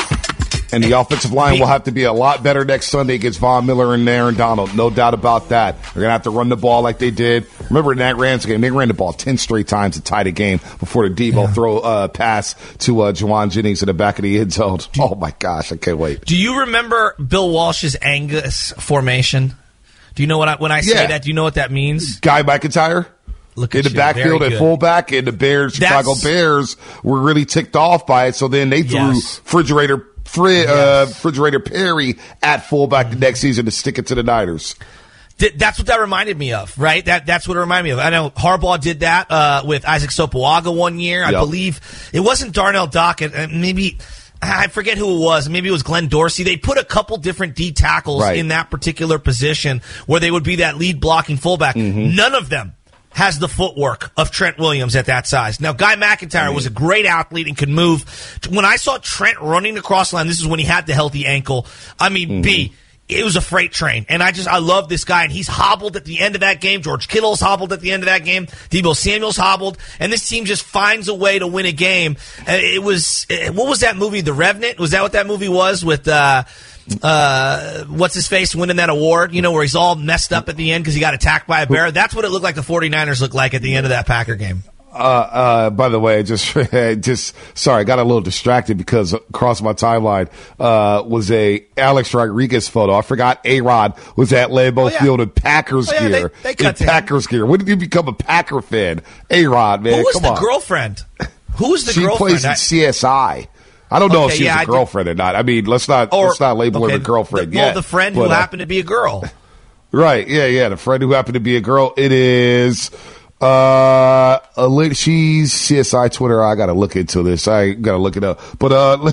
And the offensive line will have to be a lot better next Sunday against Von Miller and Aaron Donald. No doubt about that. They're going to have to run the ball like they did. Remember in that Rams game, they ran the ball ten straight times to tie the game before the Debo yeah. throw uh, pass to uh, Juwan Jennings in the back of the end zone. Oh, my gosh. I can't wait. Do you remember Bill Walsh's Angus formation? Do you know what I, when I say yeah. that, do you know what that means? Guy McIntyre? Look in the you. backfield at fullback, and the Bears, Chicago That's, Bears, were really ticked off by it. So then they threw yes. refrigerator Fri- yes. uh, refrigerator Perry at fullback the next season to stick it to the Niners. That's what that reminded me of, right? That That's what it reminded me of. I know Harbaugh did that uh, with Isaac Sopoaga one year. Yep. I believe it wasn't Darnell Dockett. Maybe I forget who it was. Maybe it was Glenn Dorsey. They put a couple different D tackles right. in that particular position where they would be that lead blocking fullback. Mm-hmm. None of them has the footwork of Trent Williams at that size. Now, Guy McIntyre I mean, was a great athlete and could move. When I saw Trent running across the line, this is when he had the healthy ankle. I mean, mm-hmm. B, it was a freight train. And I just, I love this guy. And he's hobbled at the end of that game. George Kittle's hobbled at the end of that game. Debo Samuel's hobbled. And this team just finds a way to win a game. It was, what was that movie? The Revenant? Was that what that movie was with, uh, uh, what's his face winning that award, you know, where he's all messed up at the end because he got attacked by a bear? That's what it looked like the 49ers looked like at the end of that Packer game. Uh, uh, by the way, just, just, sorry, I got a little distracted because across my timeline, uh, was a Alex Rodriguez photo. I forgot A-Rod was at Lambeau oh, yeah. Field in Packers oh, yeah, gear. They, they cut in Packers gear. When did you become a Packer fan? A-Rod, man. Who was Come the on. girlfriend? Who was the she girlfriend? She plays in C S I. I don't know okay, if she's yeah, a girlfriend or not. I mean, let's not or, let's not label okay, her a girlfriend the, yet. Well, the friend but, who uh, happened to be a girl. Right, yeah, yeah, the friend who happened to be a girl. It is uh, a lady, she's C S I Twitter. I got to look into this. I got to look it up. But uh,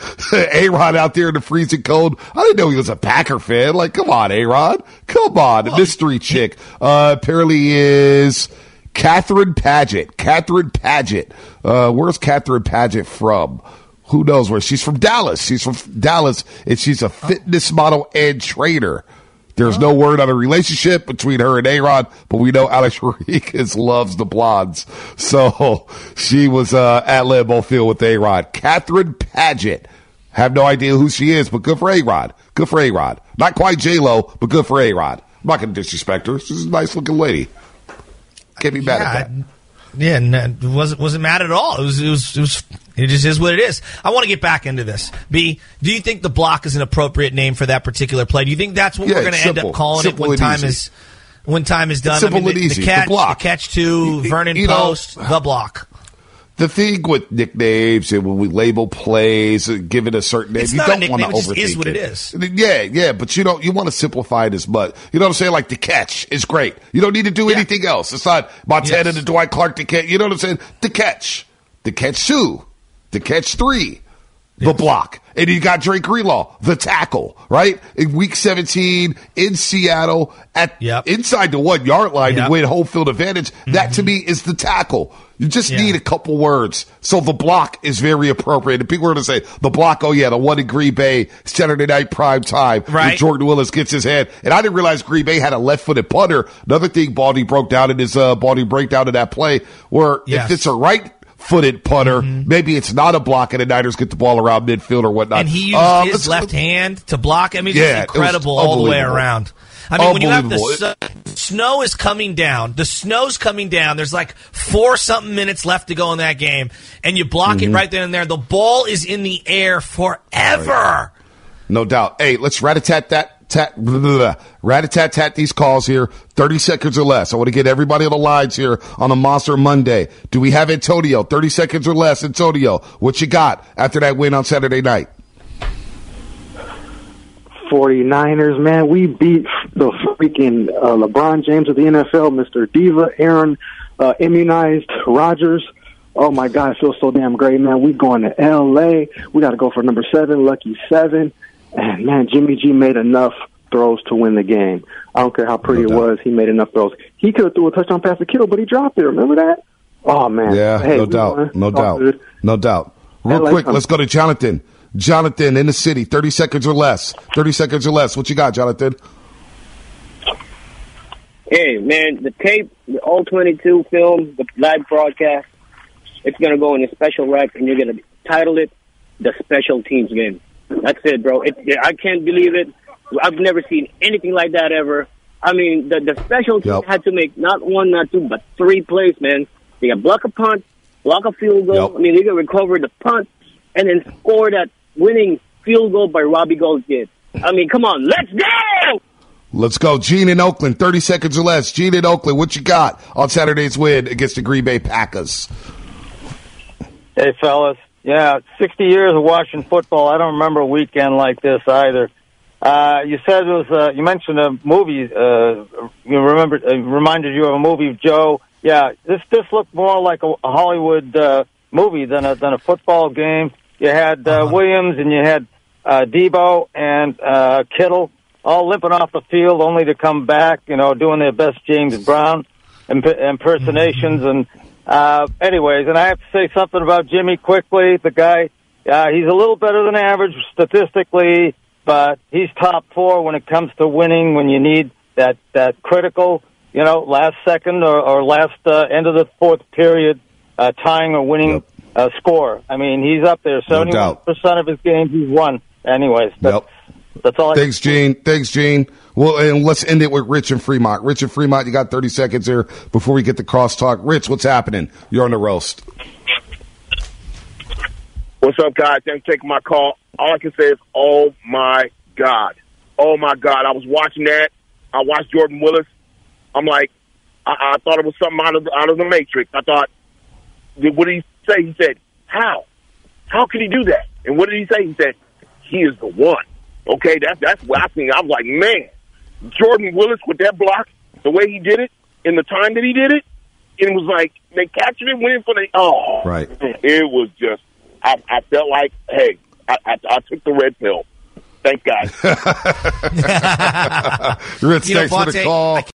A-Rod out there in the freezing cold. I didn't know he was a Packer fan. Like, come on, A-Rod. Come on. The mystery chick uh, apparently is Catherine Paget. Catherine Paget. Uh, where's Catherine Paget from? Who knows where? She's from Dallas. She's from Dallas, and she's a fitness model and trainer. There's no word on a relationship between her and A-Rod, but we know Alex Rodriguez loves the blondes. So she was uh, at Lambeau Field with A-Rod. Catherine Paget. Have no idea who she is, but good for A-Rod. Good for A-Rod. Not quite J-Lo, but good for A-Rod. I'm not going to disrespect her. She's a nice looking lady. Can't be mad yeah, at that. Yeah, no, wasn't wasn't mad at all. It was it was it was it just is what it is. I want to get back into this. B, do you think the block is an appropriate name for that particular play? Do you think that's what Yeah, we're going to end simple. up calling Simple it when and time easy. is when time is done? It's simple I mean, the, and easy. The catch, The block. the catch to Vernon you know, Post, the block. The thing with nicknames and when we label plays, uh, give it a certain name, It's you not a don't want to nickname, it just overthink is what it. it is. Yeah, yeah, but you don't. You want to simplify it as much. You know what I'm saying? Like the catch is great. You don't need to do anything else. It's not Montana Yes. to Dwight Clark to catch. You know what I'm saying? The catch, the catch two, the catch three. The block. And you got Drake Greenlaw, the tackle, right? In week seventeen in Seattle at inside the one yard line Yep. to win home field advantage. That to me is the tackle. You just Yeah. need a couple words. So the block is very appropriate. And people are going to say, the block, oh yeah, the one in Green Bay, Saturday night prime time. Right. When Jordan Willis gets his head. And I didn't realize Green Bay had a left-footed punter. Another thing Baldy broke down in his, uh, Baldy breakdown of that play, where Yes. if it's a right footed punter, maybe it's not a block and the Niners get the ball around midfield or whatnot. And he used Um, his let's- left hand to block. I mean, Yeah, it's it was incredible all the way unbelievable. around. I mean, when you have the Unbelievable. su- snow is coming down, the snow's coming down. There's like four something minutes left to go in that game, and you block it Mhm. right then and there. The ball is in the air forever. No doubt. Hey, let's rat-a-tat that. Tat, blah, blah, blah. Rat-a-tat-tat these calls here. thirty seconds or less. I want to get everybody on the lines here on a Monster Monday. Do we have Antonio? thirty seconds or less. Antonio, what you got after that win on Saturday night? forty-niners, man, we beat the freaking uh, LeBron James of the N F L, Mister Diva, Aaron, uh, immunized Rodgers. Oh, my God, I feel so damn great, man. We going to L A. We got to go for number seven, lucky seven. And, man, Jimmy G made enough throws to win the game. I don't care how pretty it was. He made enough throws. He could have threw a touchdown pass to Kittle, but he dropped it. Remember that? Oh, man. Yeah, Hey, no we doubt. won. No All doubt. good. No doubt. Real L A quick, comes- let's go to Jonathan. Jonathan in the city. thirty seconds or less. thirty seconds or less. What you got, Jonathan? Hey, man, the tape, the all twenty-two film, the live broadcast, it's going to go in a special rec, and you're going to title it The Special Teams Game. That's it, bro. It, I can't believe it. I've never seen anything like that ever. I mean, the, the special teams Yep. had to make not one, not two, but three plays, man. They got block a punt, block a field goal. Yep. I mean, they can recover the punt and then score that winning field goal by Robbie Goldschmidt. I mean, come on, let's go! Let's go. Gene in Oakland. thirty seconds or less. Gene in Oakland. What you got on Saturday's win against the Green Bay Packers? Hey, fellas. Yeah, sixty years of watching football. I don't remember a weekend like this either. Uh, you said it was, uh, you mentioned a movie, uh, you remember, uh, reminded you of a movie, Joe. Yeah, this, this looked more like a, a Hollywood, uh, movie than a, than a football game. You had, uh, Uh-huh. Williams and you had, uh, Debo and, uh, Kittle all limping off the field only to come back, you know, doing their best James Brown imp- impersonations. And, uh, anyways, and I have to say something about Jimmy quickly. The guy, uh, he's a little better than average statistically, but he's top four when it comes to winning when you need that, that critical, you know, last second or, or last uh, end of the fourth period uh, tying or winning uh, score. I mean, he's up there. No seventy-one doubt. percent of his games he's won. Anyways, that's, Yep. that's all I Thanks, Gene. Thanks, Gene. Well, and let's end it with Rich and Fremont. Rich and Fremont, you got thirty seconds here before we get the crosstalk. Rich, what's happening? You're on the roast. What's up, guys? Thanks for taking my call. All I can say is, oh, my God. Oh, my God. I was watching that. I watched Jordan Willis. I'm like, I, I thought it was something out of, the, out of the Matrix. I thought, what did he say? He said, how? How could he do that? And what did he say? He said, he is the one. Okay, that's, that's what I think. I was like, man, Jordan Willis with that block, the way he did it, in the time that he did it, it was like, they captured it, went in for the, oh. Right. It was just, I, I felt like, hey, I, I, I took the red pill. Thanks, guys. Rich, You know, thanks for the Fonte, call. I